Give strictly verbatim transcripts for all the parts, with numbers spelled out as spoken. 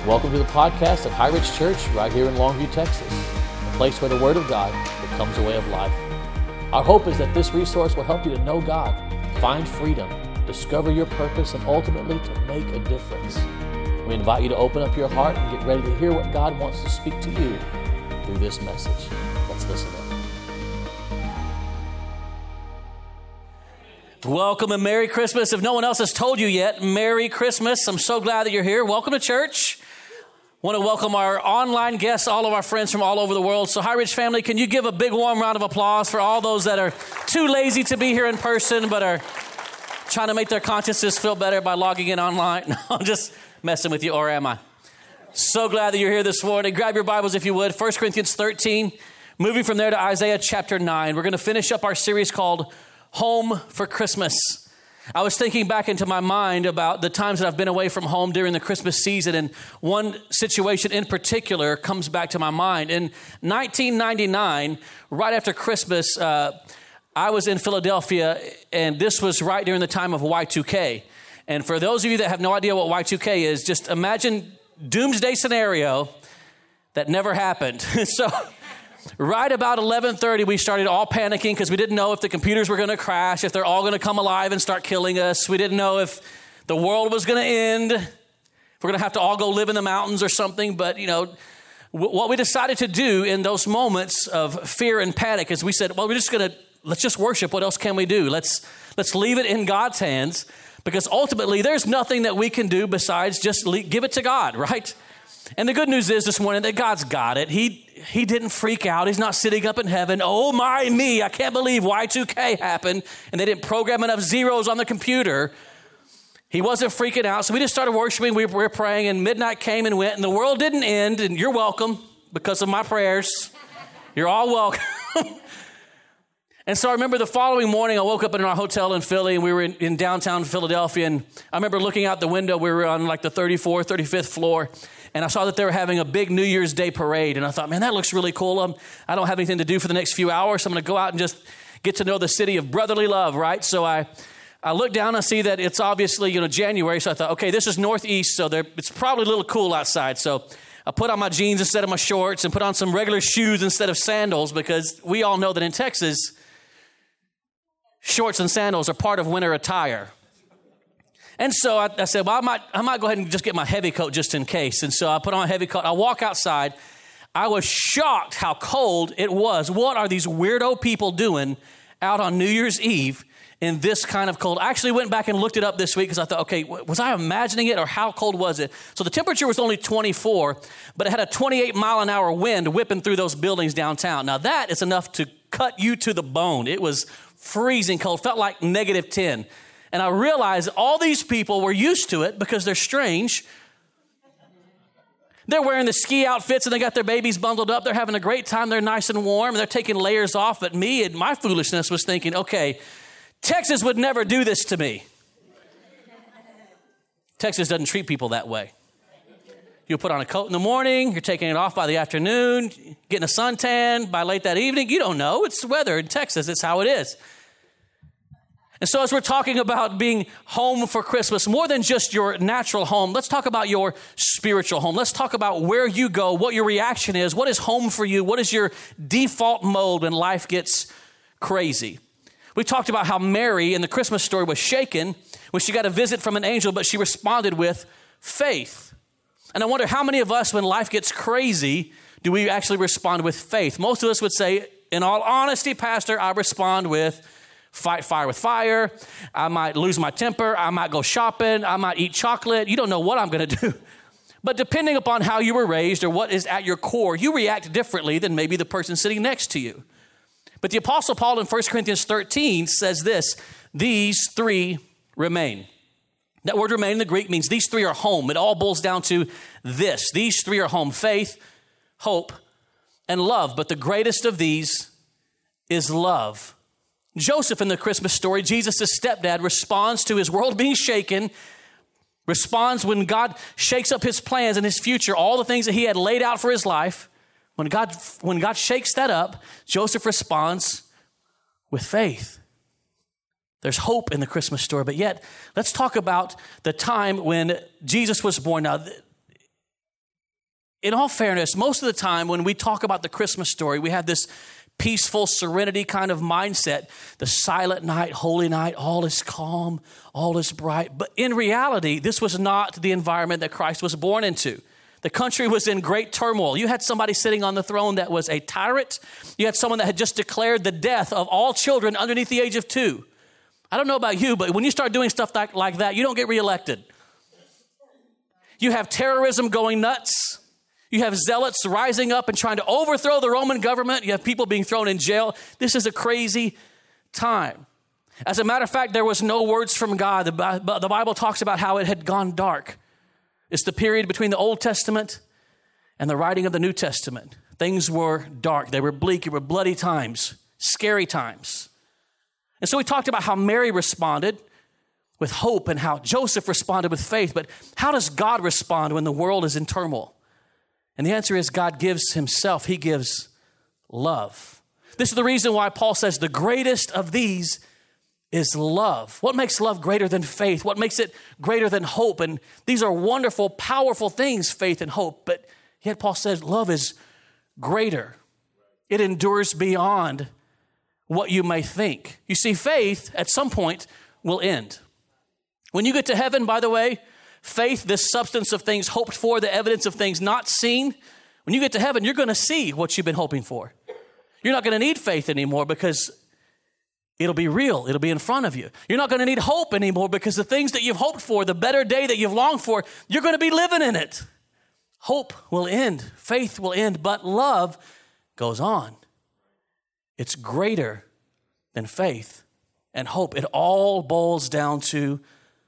Welcome to the podcast of High Ridge Church right here in Longview, Texas, a place where the Word of God becomes a way of life. Our hope is that this resource will help you to know God, find freedom, discover your purpose, and ultimately to make a difference. We invite you to open up your heart and get ready to hear what God wants to speak to you through this message. Let's listen in. Welcome and Merry Christmas. If no one else has told you yet, Merry Christmas. I'm so glad that you're here. Welcome to church. I want to welcome our online guests, all of our friends from all over the world. So High Ridge family, can you give a big warm round of applause for all those that are too lazy to be here in person but are trying to make their consciences feel better by logging in online? No, I'm just messing with you, or am I? So glad that you're here this morning. Grab your Bibles if you would. First Corinthians thirteen, moving from there to Isaiah chapter nine. We're going to finish up our series called Home for Christmas. I was thinking back into my mind about the times that I've been away from home during the Christmas season, and one situation in particular comes back to my mind. In nineteen ninety-nine, right after Christmas, uh, I was in Philadelphia, and this was right during the time of Y two K. And for those of you that have no idea what Y two K is, just imagine doomsday scenario that never happened. So right about eleven thirty, we started all panicking because we didn't know if the computers were going to crash, if they're all going to come alive and start killing us. We didn't know if the world was going to end, if we're going to have to all go live in the mountains or something. But, you know, w- what we decided to do in those moments of fear and panic is we said, well, we're just going to, let's just worship. What else can we do? Let's, let's leave it in God's hands, because ultimately there's nothing that we can do besides just le- give it to God, right? And the good news is this morning that God's got it. He he didn't freak out. He's not sitting up in heaven. Oh my me, I can't believe Y two K happened and they didn't program enough zeros on the computer. He wasn't freaking out. So we just started worshiping. We were praying, and midnight came and went, and the world didn't end. And you're welcome because of my prayers. You're all welcome. And so I remember the following morning, I woke up in our hotel in Philly, and we were in, in downtown Philadelphia. And I remember looking out the window. We were on like the thirty-fourth, thirty-fifth floor. And I saw that they were having a big New Year's Day parade. And I thought, man, that looks really cool. Um, I don't have anything to do for the next few hours, so I'm going to go out and just get to know the city of brotherly love, right? So I, I look down and see that it's obviously, you know, January. So I thought, okay, this is Northeast, so it's probably a little cool outside. So I put on my jeans instead of my shorts and put on some regular shoes instead of sandals, because we all know that in Texas, shorts and sandals are part of winter attire. And so I, I said, well, I might, I might go ahead and just get my heavy coat just in case. And so I put on a heavy coat. I walk outside. I was shocked how cold it was. What are these weirdo people doing out on New Year's Eve in this kind of cold? I actually went back and looked it up this week because I thought, okay, was I imagining it, or how cold was it? So the temperature was only twenty-four, but it had a twenty-eight mile an hour wind whipping through those buildings downtown. Now that is enough to cut you to the bone. It was freezing cold, felt like negative ten. And I realized all these people were used to it because they're strange. They're wearing the ski outfits and they got their babies bundled up. They're having a great time. They're nice and warm and they're taking layers off. But me and my foolishness was thinking, okay, Texas would never do this to me. Texas doesn't treat people that way. You'll put on a coat in the morning. You're taking it off by the afternoon, getting a suntan by late that evening. You don't know. It's the weather in Texas. It's how it is. And so as we're talking about being home for Christmas, more than just your natural home, let's talk about your spiritual home. Let's talk about where you go, what your reaction is, what is home for you, what is your default mode when life gets crazy. We talked about how Mary in the Christmas story was shaken when she got a visit from an angel, but she responded with faith. And I wonder how many of us, when life gets crazy, do we actually respond with faith? Most of us would say, in all honesty, Pastor, I respond with fight fire with fire. I might lose my temper. I might go shopping. I might eat chocolate. You don't know what I'm going to do. But depending upon how you were raised or what is at your core, you react differently than maybe the person sitting next to you. But the Apostle Paul in First Corinthians thirteen says this: these three remain. That word remain in the Greek means these three are home. It all boils down to this. These three are home: faith, hope, and love. But the greatest of these is love. Joseph in the Christmas story, Jesus' stepdad, responds to his world being shaken, responds when God shakes up his plans and his future, all the things that he had laid out for his life. When God, when God shakes that up, Joseph responds with faith. There's hope in the Christmas story, but yet let's talk about the time when Jesus was born. Now, in all fairness, most of the time when we talk about the Christmas story, we have this peaceful serenity kind of mindset. The silent night, holy night, all is calm, all is bright. But in reality, this was not the environment that Christ was born into. The country was in great turmoil. You had somebody sitting on the throne that was a tyrant. You had someone that had just declared the death of all children underneath the age of two. I don't know about you, but when you start doing stuff like, like that, you don't get reelected. You have terrorism going nuts. You have zealots rising up and trying to overthrow the Roman government. You have people being thrown in jail. This is a crazy time. As a matter of fact, there was no words from God. The Bible talks about how it had gone dark. It's the period between the Old Testament and the writing of the New Testament. Things were dark. They were bleak. It were bloody times, scary times. And so we talked about how Mary responded with hope and how Joseph responded with faith. But how does God respond when the world is in turmoil? And the answer is God gives himself. He gives love. This is the reason why Paul says the greatest of these is love. What makes love greater than faith? What makes it greater than hope? And these are wonderful, powerful things, faith and hope. But yet Paul says love is greater. It endures beyond what you may think. You see, faith at some point will end. When you get to heaven, by the way, faith, this substance of things hoped for, the evidence of things not seen. When you get to heaven, you're going to see what you've been hoping for. You're not going to need faith anymore because it'll be real. It'll be in front of you. You're not going to need hope anymore because the things that you've hoped for, the better day that you've longed for, you're going to be living in it. Hope will end. Faith will end, but love goes on. It's greater than faith and hope. It all boils down to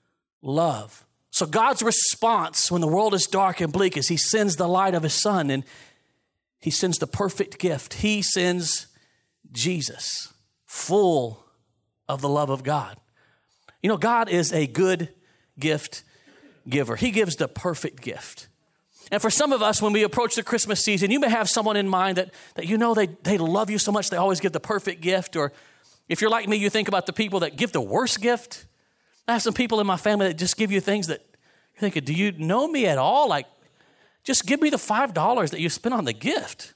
love. So God's response when the world is dark and bleak is he sends the light of his son, and he sends the perfect gift. He sends Jesus, full of the love of God. You know, God is a good gift giver. He gives the perfect gift. And for some of us, when we approach the Christmas season, you may have someone in mind that, that you know they, they love you so much they always give the perfect gift. Or if you're like me, you think about the people that give the worst gift. I have some people in my family that just give you things that you're thinking, do you know me at all? Like, just give me the five dollars that you spent on the gift.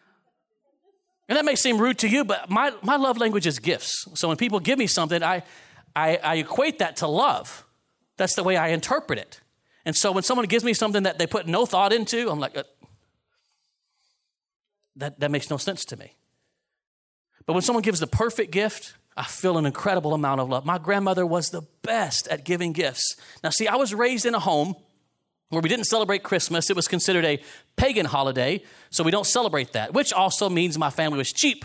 And that may seem rude to you, but my, my love language is gifts. So when people give me something, I, I, I equate that to love. That's the way I interpret it. And so when someone gives me something that they put no thought into, I'm like, uh, that, that makes no sense to me. But when someone gives the perfect gift, I feel an incredible amount of love. My grandmother was the best at giving gifts. Now, see, I was raised in a home where we didn't celebrate Christmas. It was considered a pagan holiday, so we don't celebrate that, which also means my family was cheap.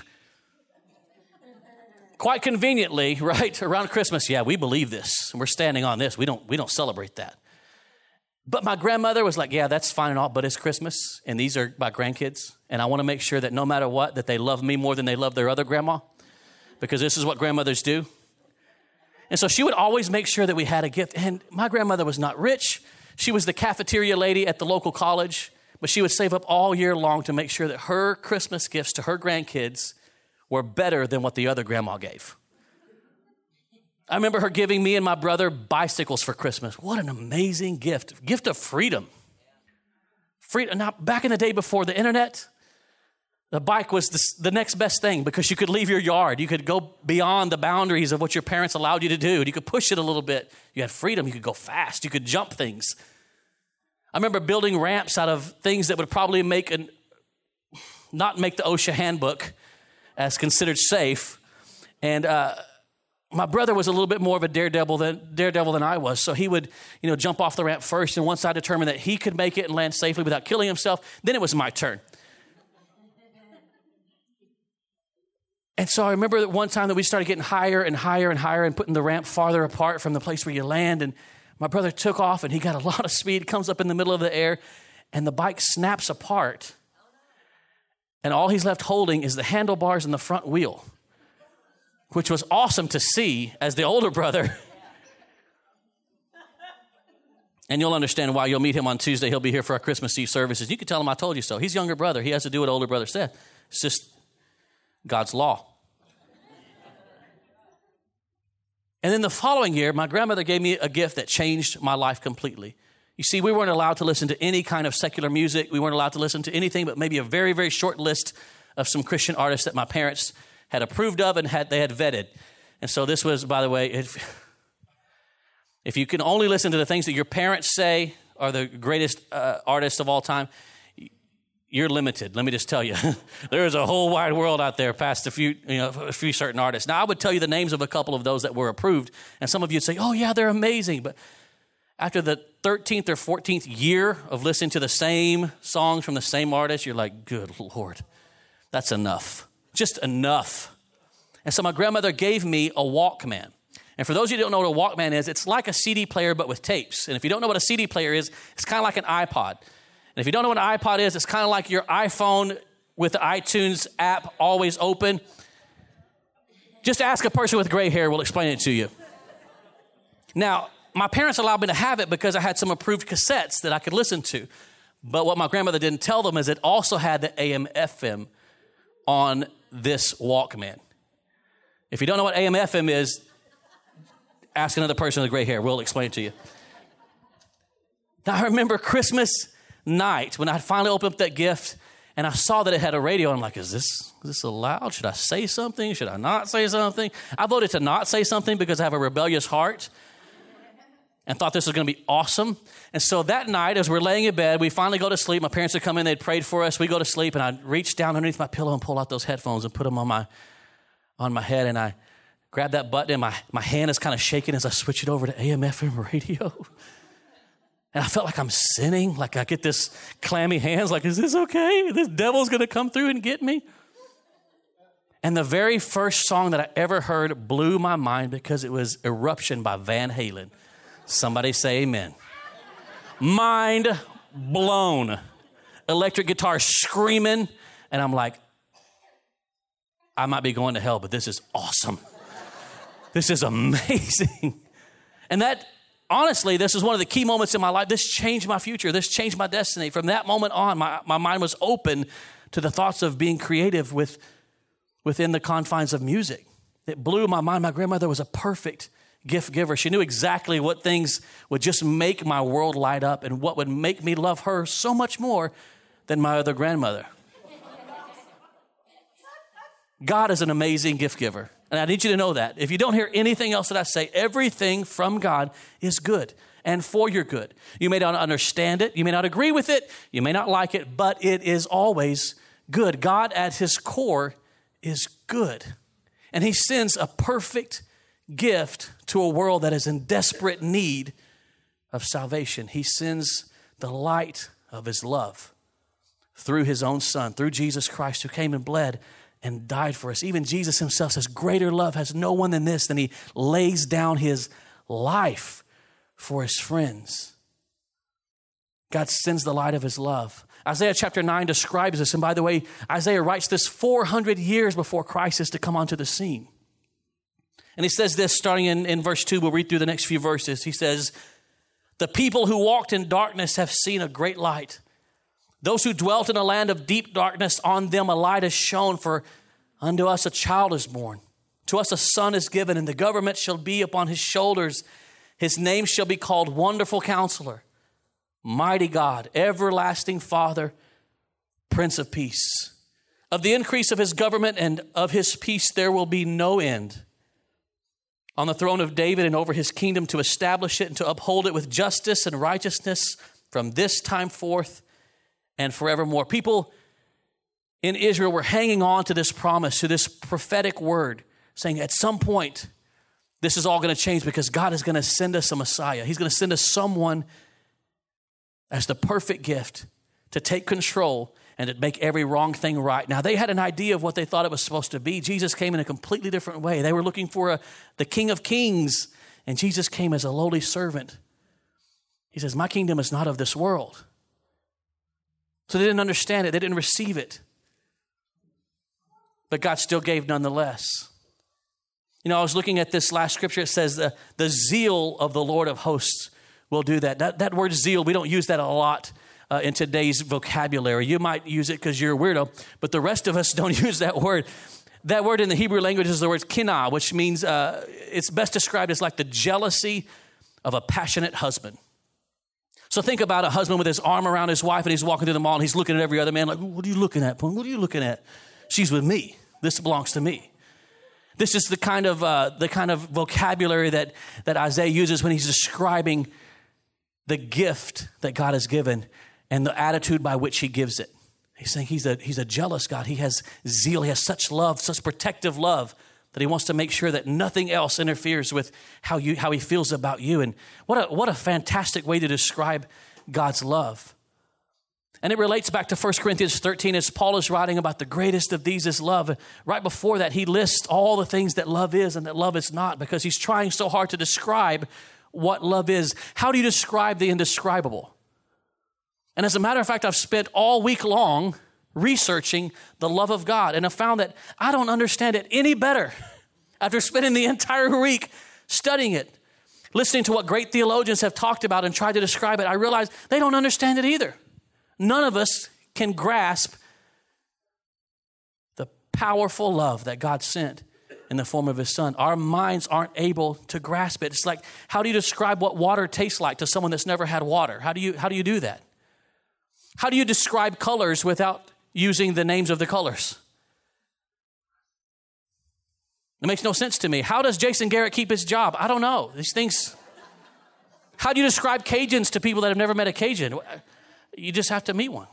Quite conveniently, right, around Christmas, yeah, we believe this, and we're standing on this. We don't, we don't celebrate that. But my grandmother was like, yeah, that's fine and all, but it's Christmas, and these are my grandkids, and I want to make sure that no matter what, that they love me more than they love their other grandma. Because this is what grandmothers do. And so she would always make sure that we had a gift. And my grandmother was not rich. She was the cafeteria lady at the local college, but she would save up all year long to make sure that her Christmas gifts to her grandkids were better than what the other grandma gave. I remember her giving me and my brother bicycles for Christmas. What an amazing gift. Gift of freedom. Freedom. Now, back in the day before the internet, the bike was the, the next best thing because you could leave your yard. You could go beyond the boundaries of what your parents allowed you to do. You could push it a little bit. You had freedom. You could go fast. You could jump things. I remember building ramps out of things that would probably make an, not make the OSHA handbook as considered safe. And uh, my brother was a little bit more of a daredevil than daredevil than I was. So he would, you know, jump off the ramp first. And once I determined that he could make it and land safely without killing himself, then it was my turn. And so I remember that one time that we started getting higher and higher and higher and putting the ramp farther apart from the place where you land. And my brother took off and he got a lot of speed, comes up in the middle of the air, and the bike snaps apart. And all he's left holding is the handlebars and the front wheel, which was awesome to see as the older brother. And you'll understand why. You'll meet him on Tuesday. He'll be here for our Christmas Eve services. You can tell him I told you so. He's younger brother. He has to do what older brother said. It's just God's law. And then the following year, my grandmother gave me a gift that changed my life completely. You You see, we weren't allowed to listen to any kind of secular music. We weren't allowed to listen to anything but maybe a very, very short list of some Christian artists that my parents had approved of and had they had vetted. And so this was, by the way, if, if you can only listen to the things that your parents say are the greatest uh, artists of all time, you're limited. Let me just tell you, there is a whole wide world out there past a few, you know, a few certain artists. Now, I would tell you the names of a couple of those that were approved, and some of you'd say, "Oh, yeah, they're amazing." But after the thirteenth or fourteenth year of listening to the same songs from the same artist, you're like, "Good Lord, that's enough, just enough." And so my grandmother gave me a Walkman. And for those of you who don't know what a Walkman is, it's like a C D player but with tapes. And if you don't know what a C D player is, it's kind of like an iPod. And if you don't know what an iPod is, it's kind of like your iPhone with the iTunes app always open. Just ask a person with gray hair, we'll explain it to you. Now, my parents allowed me to have it because I had some approved cassettes that I could listen to. But what my grandmother didn't tell them is it also had the A M F M on this Walkman. If you don't know what A M F M is, ask another person with gray hair. We'll explain it to you. Now, I remember Christmas night when I finally opened up that gift and I saw that it had a radio. I'm like, is this, is this allowed? Should I say something? Should I not say something? I voted to not say something because I have a rebellious heart and thought this was going to be awesome. And so that night, as we're laying in bed, we finally go to sleep. My parents would come in, they'd prayed for us. We go to sleep, and I'd reach down underneath my pillow and pull out those headphones and put them on my on my head, and I grab that button, and my, my hand is kind of shaking as I switch it over to A M F M radio. And I felt like I'm sinning, like I get this clammy hands, like, is this okay? This devil's going to come through and get me? And the very first song that I ever heard blew my mind because it was Eruption by Van Halen. Somebody say amen. Mind blown. Electric guitar screaming. And I'm like, I might be going to hell, but this is awesome. This is amazing. And that, honestly, this is one of the key moments in my life. This changed my future. This changed my destiny. From that moment on, my, my mind was open to the thoughts of being creative with, within the confines of music. It blew my mind. My grandmother was a perfect gift giver. She knew exactly what things would just make my world light up and what would make me love her so much more than my other grandmother. God is an amazing gift giver. And I need you to know that. If you don't hear anything else that I say, everything from God is good and for your good. You may not understand it. You may not agree with it. You may not like it, but it is always good. God at his core is good. And he sends a perfect gift to a world that is in desperate need of salvation. He sends the light of his love through his own son, through Jesus Christ, who came and bled and died for us. Even Jesus himself says, greater love has no one than this, than he lays down his life for his friends. God sends the light of his love. Isaiah chapter nine describes this. And by the way, Isaiah writes this four hundred years before Christ is to come onto the scene. And he says this starting in, in verse two. We'll read through the next few verses. He says, the people who walked in darkness have seen a great light. Those who dwelt in a land of deep darkness, on them a light is shone, for unto us a child is born. To us a son is given, and the government shall be upon his shoulders. His name shall be called Wonderful Counselor, Mighty God, Everlasting Father, Prince of Peace. Of the increase of his government and of his peace there will be no end. On the throne of David and over his kingdom, to establish it and to uphold it with justice and righteousness from this time forth and forevermore. People in Israel were hanging on to this promise, to this prophetic word, saying at some point, this is all going to change because God is going to send us a Messiah. He's going to send us someone as the perfect gift to take control and to make every wrong thing right. Now, they had an idea of what they thought it was supposed to be. Jesus came in a completely different way. They were looking for a, the King of Kings, and Jesus came as a lowly servant. He says, my kingdom is not of this world. So they didn't understand it. They didn't receive it. But God still gave nonetheless. You know, I was looking at this last scripture. It says the, the zeal of the Lord of hosts will do that. That, that word zeal, we don't use that a lot uh, in today's vocabulary. You might use it because you're a weirdo, but the rest of us don't use that word. That word in the Hebrew language is the word kinah, which means uh, it's best described as like the jealousy of a passionate husband. So think about a husband with his arm around his wife and he's walking through the mall and he's looking at every other man like, what are you looking at, What are you looking at? She's with me. This belongs to me. This is the kind of uh, the kind of vocabulary that, that Isaiah uses when he's describing the gift that God has given and the attitude by which he gives it. He's saying he's a, he's a jealous God. He has zeal. He has such love, such protective love that he wants to make sure that nothing else interferes with how you how he feels about you. And what a, what a fantastic way to describe God's love. And it relates back to First Corinthians thirteen as Paul is writing about the greatest of these is love. Right before that, he lists all the things that love is and that love is not because he's trying so hard to describe what love is. How do you describe the indescribable? And as a matter of fact, I've spent all week long researching the love of God, and I found that I don't understand it any better after spending the entire week studying it, listening to what great theologians have talked about and tried to describe it. I realized they don't understand it either. None of us can grasp the powerful love that God sent in the form of his son. Our minds aren't able to grasp it. It's like, how do you describe what water tastes like to someone that's never had water? How do you, how do you do that? How do you describe colors without using the names of the colors? It makes no sense to me. How does Jason Garrett keep his job? I don't know. These things. How do you describe Cajuns to people that have never met a Cajun? You just have to meet one.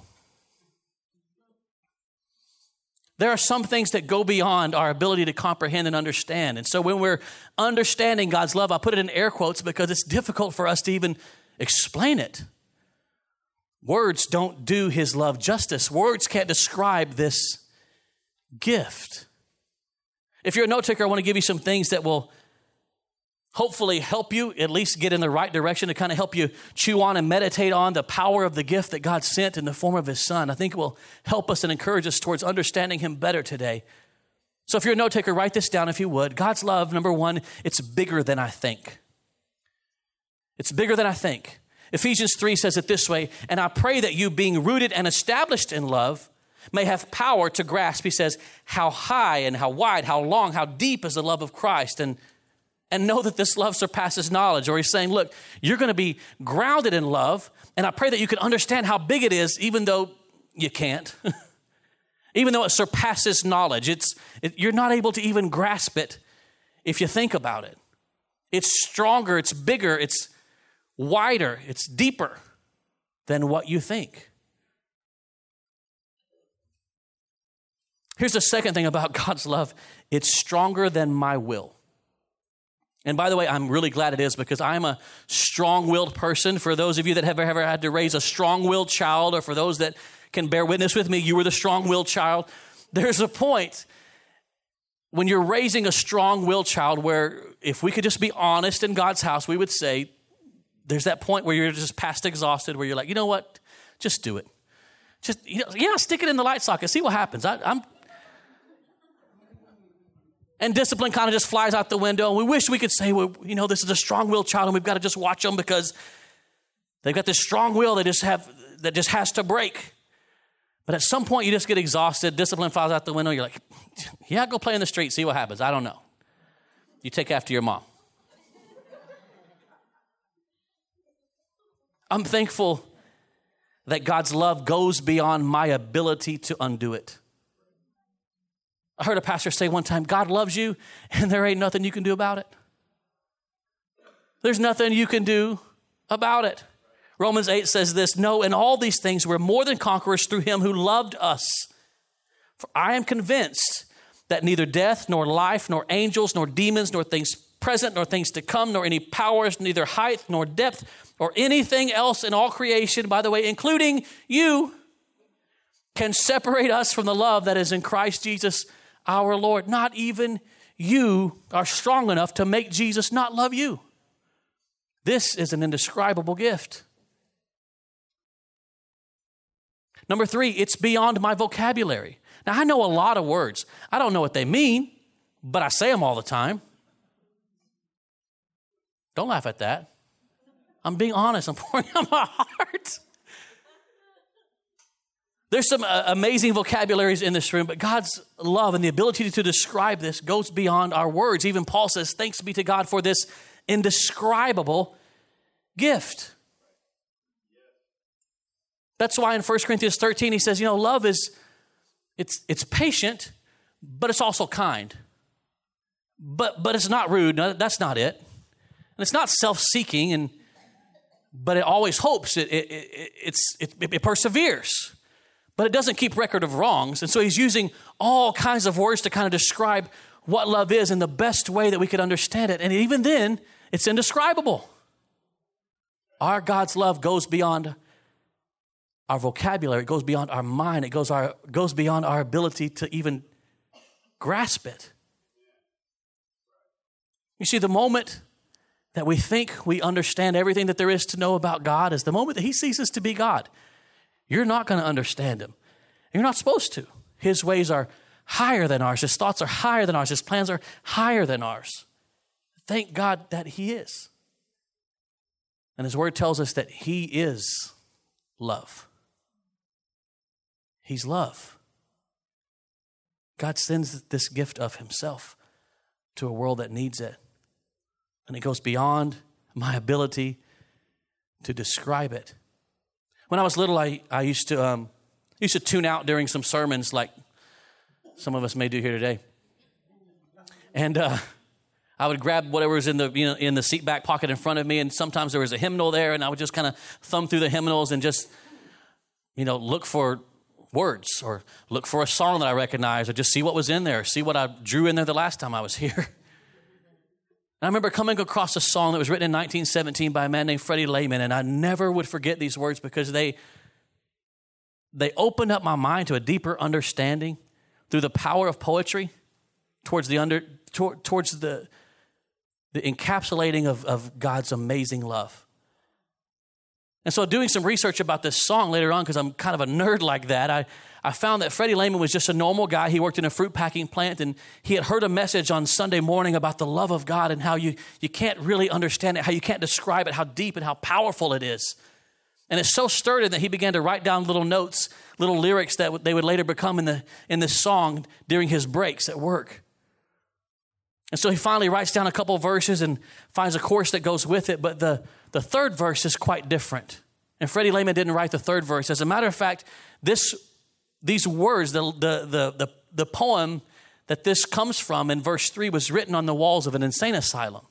There are some things that go beyond our ability to comprehend and understand. And so when we're understanding God's love, I put it in air quotes because it's difficult for us to even explain it. Words don't do his love justice. Words can't describe this gift. If you're a note taker, I want to give you some things that will hopefully help you at least get in the right direction to kind of help you chew on and meditate on the power of the gift that God sent in the form of his son. I think it will help us and encourage us towards understanding him better today. So if you're a note taker, write this down if you would. God's love, number one, it's bigger than I think. It's bigger than I think. Ephesians three says it this way, and I pray that you, being rooted and established in love, may have power to grasp, he says, how high and how wide, how long, how deep is the love of Christ, and, and know that this love surpasses knowledge. Or he's saying, look, you're going to be grounded in love, and I pray that you can understand how big it is, even though you can't. Even though it surpasses knowledge. It's it, you're not able to even grasp it if you think about it. It's stronger, it's bigger, it's wider, it's deeper than what you think. Here's the second thing about God's love. It's stronger than my will. And by the way, I'm really glad it is because I'm a strong-willed person. For those of you that have ever had to raise a strong-willed child, or for those that can bear witness with me, you were the strong-willed child. There's a point when you're raising a strong-willed child where if we could just be honest in God's house, we would say, there's that point where you're just past exhausted, where you're like, you know what? Just do it. Just, you know, yeah, stick it in the light socket. See what happens. I, I'm, and discipline kind of just flies out the window. And we wish we could say, well, you know, this is a strong-willed child, and we've got to just watch them because they've got this strong will they just have that just has to break. But at some point, you just get exhausted. Discipline flies out the window. You're like, yeah, go play in the street. See what happens. I don't know. You take after your mom. I'm thankful that God's love goes beyond my ability to undo it. I heard a pastor say one time, God loves you and there ain't nothing you can do about it. There's nothing you can do about it. Romans eight says this, no, in all these things we're more than conquerors through him who loved us. For I am convinced that neither death, nor life, nor angels, nor demons, nor things present, nor things to come, nor any powers, neither height, nor depth, or anything else in all creation, by the way, including you, can separate us from the love that is in Christ Jesus our Lord. Not even you are strong enough to make Jesus not love you. This is an indescribable gift. Number three, it's beyond my vocabulary. Now, I know a lot of words. I don't know what they mean, but I say them all the time. Don't laugh at that. I'm being honest. I'm pouring out my heart. There's some uh, amazing vocabularies in this room, but God's love and the ability to describe this goes beyond our words. Even Paul says, thanks be to God for this indescribable gift. That's why in First Corinthians thirteen, he says, you know, love is, it's it's patient, but it's also kind. But but it's not rude. No, that's not it. And it's not self-seeking, and but it always hopes. It it it, it's, it, it perseveres. But it doesn't keep record of wrongs. And so he's using all kinds of words to kind of describe what love is in the best way that we could understand it. And even then, it's indescribable. Our God's love goes beyond our vocabulary. It goes beyond our mind. It goes, our, goes beyond our ability to even grasp it. You see, the moment that we think we understand everything that there is to know about God is the moment that he ceases to be God. You're not going to understand him. You're not supposed to. His ways are higher than ours. His thoughts are higher than ours. His plans are higher than ours. Thank God that he is. And his word tells us that he is love. He's love. God sends this gift of himself to a world that needs it. And it goes beyond my ability to describe it. When I was little, I, I used to um, used to tune out during some sermons like some of us may do here today. And uh, I would grab whatever was in the you know in the seat back pocket in front of me, and sometimes there was a hymnal there, and I would just kind of thumb through the hymnals and just you know look for words or look for a song that I recognized or just see what was in there, see what I drew in there the last time I was here. And I remember coming across a song that was written in nineteen seventeen by a man named Freddie Lehman, and I never would forget these words because they they opened up my mind to a deeper understanding through the power of poetry towards the under to, towards the the encapsulating of, of God's amazing love. And so doing some research about this song later on, because I'm kind of a nerd like that, I, I found that Freddie Lehman was just a normal guy. He worked in a fruit packing plant, and he had heard a message on Sunday morning about the love of God and how you, you can't really understand it, how you can't describe it, how deep and how powerful it is. And it so stirred him that he began to write down little notes, little lyrics that they would later become in the in this song during his breaks at work. And so he finally writes down a couple of verses and finds a chorus that goes with it, but the The third verse is quite different. And Freddie Lehman didn't write the third verse. As a matter of fact, this, these words, the, the, the, the, the poem that this comes from in verse three was written on the walls of an insane asylum.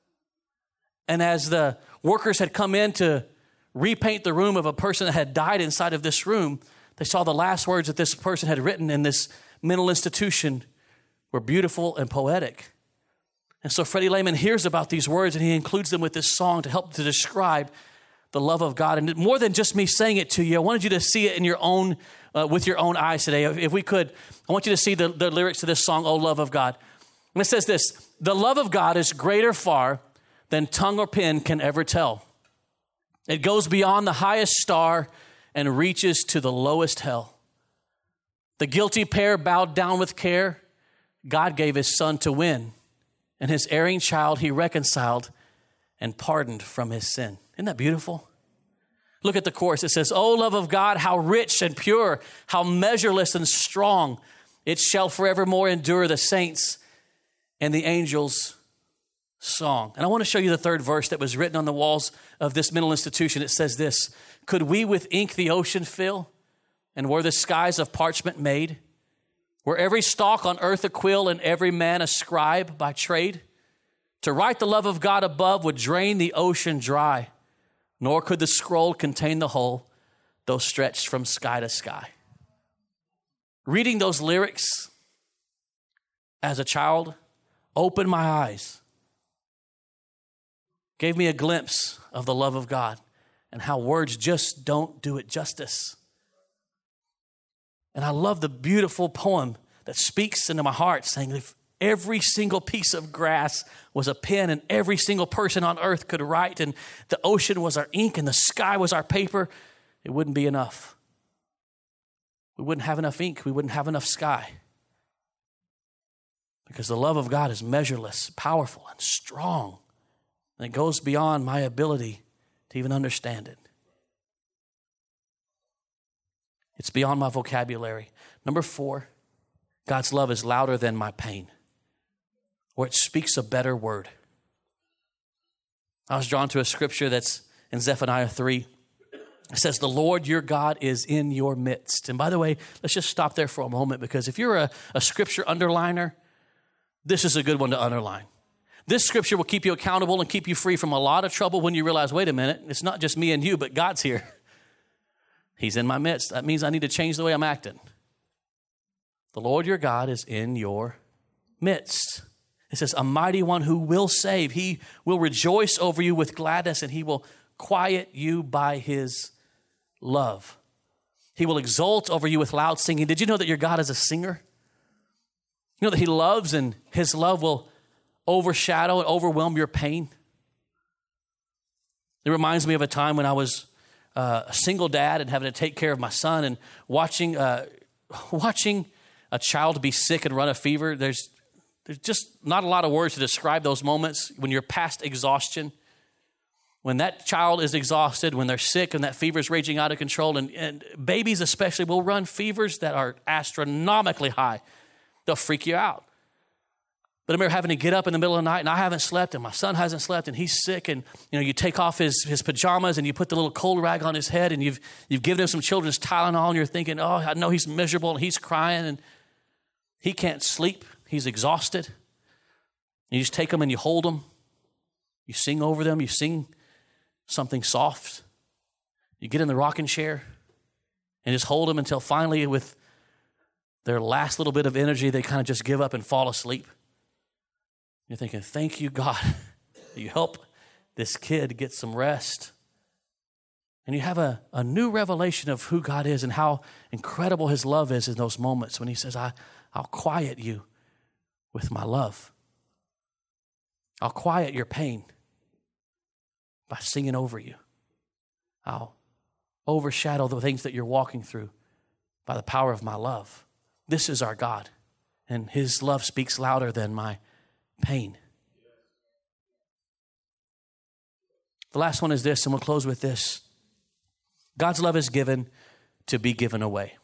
And as the workers had come in to repaint the room of a person that had died inside of this room, they saw the last words that this person had written in this mental institution were beautiful and poetic. And so Freddie Lehman hears about these words and he includes them with this song to help to describe the love of God. And more than just me saying it to you, I wanted you to see it in your own, uh, with your own eyes today. If we could, I want you to see the, the lyrics to this song, "Oh Love of God." And it says this: "The love of God is greater far than tongue or pen can ever tell. It goes beyond the highest star and reaches to the lowest hell. The guilty pair bowed down with care. God gave his son to win. And his erring child he reconciled and pardoned from his sin." Isn't that beautiful? Look at the chorus. It says, "Oh, love of God, how rich and pure, how measureless and strong. It shall forevermore endure the saints and the angels' song." And I want to show you the third verse that was written on the walls of this mental institution. It says this: "Could we with ink the ocean fill, and were the skies of parchment made? Were every stalk on earth a quill and every man a scribe by trade? To write the love of God above would drain the ocean dry, nor could the scroll contain the whole, though stretched from sky to sky." Reading those lyrics as a child opened my eyes, gave me a glimpse of the love of God and how words just don't do it justice. And I love the beautiful poem that speaks into my heart, saying if every single piece of grass was a pen and every single person on earth could write and the ocean was our ink and the sky was our paper, it wouldn't be enough. We wouldn't have enough ink. We wouldn't have enough sky. Because the love of God is measureless, powerful, and strong. And it goes beyond my ability to even understand it. It's beyond my vocabulary. Number four, God's love is louder than my pain, or it speaks a better word. I was drawn to a scripture that's in Zephaniah three. It says, the Lord your God is in your midst. And by the way, let's just stop there for a moment, because if you're a, a scripture underliner, this is a good one to underline. This scripture will keep you accountable and keep you free from a lot of trouble when you realize, wait a minute, it's not just me and you, but God's here. He's in my midst. That means I need to change the way I'm acting. The Lord your God is in your midst. It says, a mighty one who will save. He will rejoice over you with gladness, and he will quiet you by his love. He will exult over you with loud singing. Did you know that your God is a singer? You know that he loves, and his love will overshadow and overwhelm your pain. It reminds me of a time when I was uh, a single dad and having to take care of my son, and watching uh, watching a child be sick and run a fever. There's there's just not a lot of words to describe those moments when you're past exhaustion. When that child is exhausted, when they're sick and that fever is raging out of control, and, and babies especially will run fevers that are astronomically high. They'll freak you out. But I remember having to get up in the middle of the night, and I haven't slept, and my son hasn't slept, and he's sick, and you know, you take off his, his pajamas, and you put the little cold rag on his head, and you've you've given him some children's Tylenol, and you're thinking, oh, I know he's miserable, and he's crying, and he can't sleep. He's exhausted. And you just take him and you hold him. You sing over them. You sing something soft. You get in the rocking chair and just hold them until finally, with their last little bit of energy, they kind of just give up and fall asleep. You're thinking, thank you, God. You help this kid get some rest. And you have a, a new revelation of who God is and how incredible his love is in those moments when he says, I, I'll quiet you with my love. I'll quiet your pain by singing over you. I'll overshadow the things that you're walking through by the power of my love. This is our God, and his love speaks louder than my pain. The last one is this, and we'll close with this. God's love is given to be given away.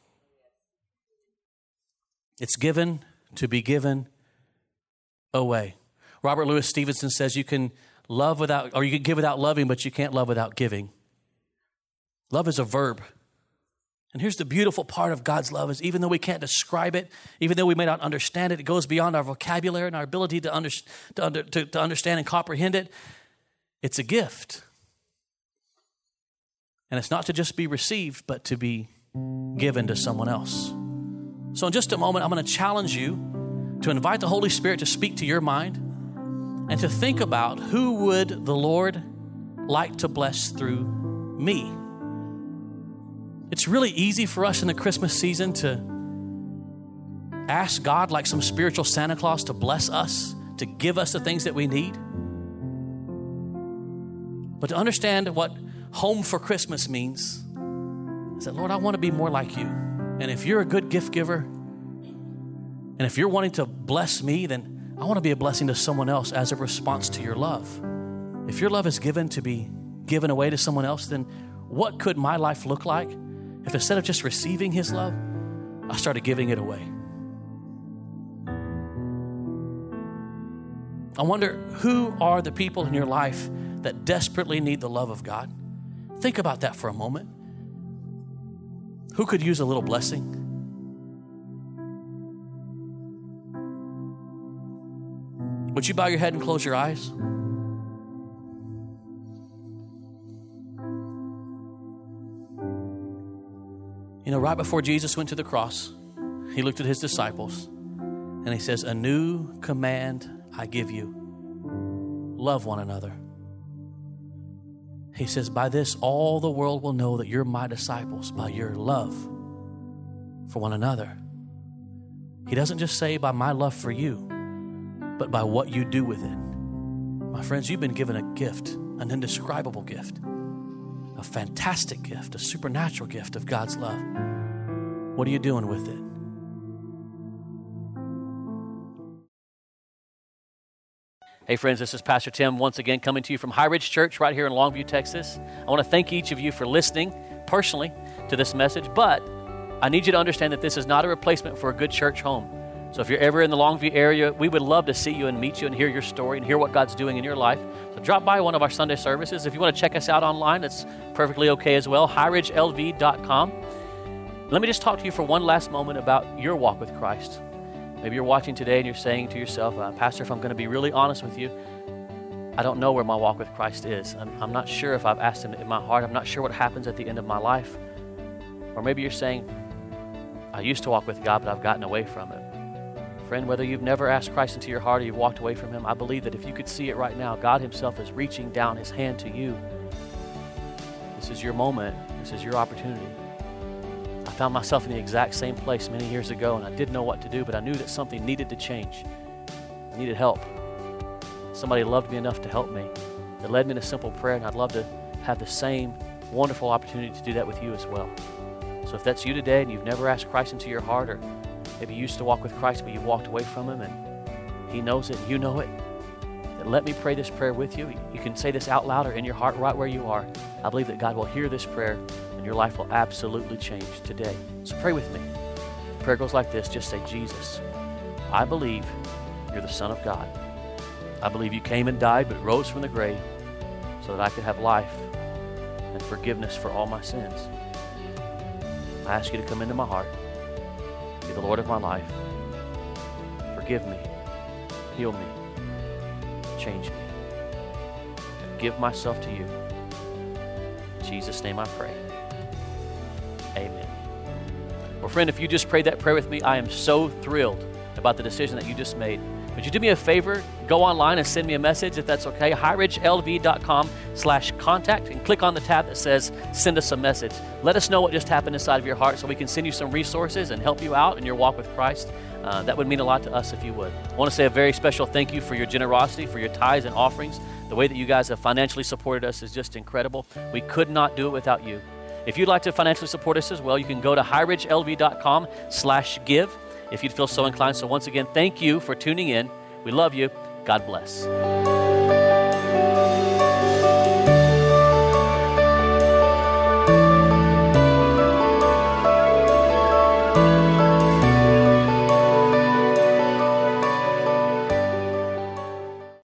It's given to be given away. Robert Louis Stevenson says you can love without, or you can give without loving, but you can't love without giving. Love is a verb. And here's the beautiful part of God's love is even though we can't describe it, even though we may not understand it, it goes beyond our vocabulary and our ability to, under, to, under, to, to understand and comprehend it. It's a gift. And it's not to just be received, but to be given to someone else. So in just a moment, I'm going to challenge you to invite the Holy Spirit to speak to your mind and to think about who would the Lord like to bless through me. It's really easy for us in the Christmas season to ask God, like some spiritual Santa Claus, to bless us, to give us the things that we need. But to understand what home for Christmas means is that, Lord, I want to be more like you. And if you're a good gift giver, and if you're wanting to bless me, then I want to be a blessing to someone else as a response to your love. If your love is given to be given away to someone else, then what could my life look like if instead of just receiving his love, I started giving it away? I wonder, who are the people in your life that desperately need the love of God? Think about that for a moment. Who could use a little blessing? Would you bow your head and close your eyes? You know, right before Jesus went to the cross, he looked at his disciples and he says, a new command I give you, love one another. He says, by this, all the world will know that you're my disciples, by your love for one another. He doesn't just say by my love for you, but by what you do with it. My friends, you've been given a gift, an indescribable gift, a fantastic gift, a supernatural gift of God's love. What are you doing with it? Hey friends, this is Pastor Tim once again coming to you from High Ridge Church right here in Longview, Texas. I want to thank each of you for listening personally to this message, but I need you to understand that this is not a replacement for a good church home. So if you're ever in the Longview area, we would love to see you and meet you and hear your story and hear what God's doing in your life. So drop by one of our Sunday services. If you want to check us out online, that's perfectly okay as well, high ridge L V dot com. Let me just talk to you for one last moment about your walk with Christ. Maybe you're watching today and you're saying to yourself, uh, Pastor, if I'm going to be really honest with you, I don't know where my walk with Christ is. I'm, I'm not sure if I've asked Him in my heart. I'm not sure what happens at the end of my life. Or maybe you're saying, I used to walk with God, but I've gotten away from Him. Friend, whether you've never asked Christ into your heart or you've walked away from Him, I believe that if you could see it right now, God Himself is reaching down His hand to you. This is your moment. This is your opportunity. I found myself in the exact same place many years ago, and I didn't know what to do, but I knew that something needed to change. I needed help. Somebody loved me enough to help me. That led me in a simple prayer, and I'd love to have the same wonderful opportunity to do that with you as well. So if that's you today and you've never asked Christ into your heart, or maybe you used to walk with Christ, but you've walked away from Him and He knows it, you know it, then let me pray this prayer with you. You can say this out loud or in your heart right where you are. I believe that God will hear this prayer and your life will absolutely change today. So pray with me. The prayer goes like this. Just say, Jesus, I believe You're the Son of God. I believe You came and died but rose from the grave so that I could have life and forgiveness for all my sins. I ask You to come into my heart. Be the Lord of my life. Forgive me. Heal me. Change me. I give myself to You. In Jesus' name I pray. Amen. Well, friend, if you just prayed that prayer with me, I am so thrilled about the decision that you just made. Would you do me a favor? Go online and send me a message if that's okay. high ridge L V dot com slash contact and click on the tab that says send us a message. Let us know what just happened inside of your heart so we can send you some resources and help you out in your walk with Christ. Uh, that would mean a lot to us if you would. I want to say a very special thank you for your generosity, for your tithes and offerings. The way that you guys have financially supported us is just incredible. We could not do it without you. If you'd like to financially support us as well, you can go to high ridge L V dot com slash give if you'd feel so inclined. So once again, thank you for tuning in. We love you. God bless.